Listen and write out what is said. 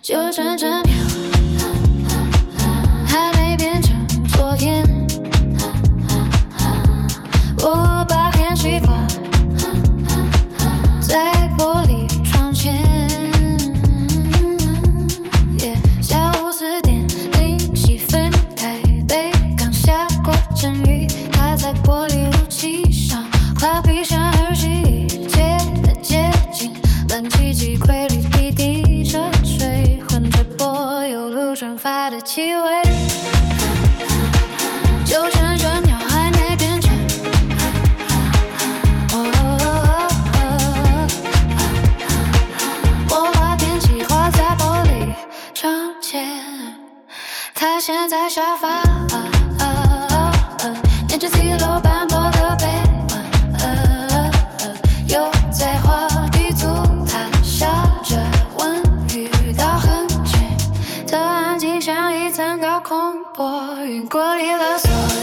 就剩这秒，还没变成昨天。我把天气挂在玻璃窗前。下午4点07分，台北刚下过阵雨，它在玻璃雾气上画笔像日记，一切的接近，冷气机规律滴滴着吹，混着柏油路蒸发的气味，就剩这秒还没变成。我把天气画在玻璃窗前，他现在沙发念着3楼斑驳的碑文，又在画地图，他笑着问遇到很近的安静，像一层高空波云过滤了所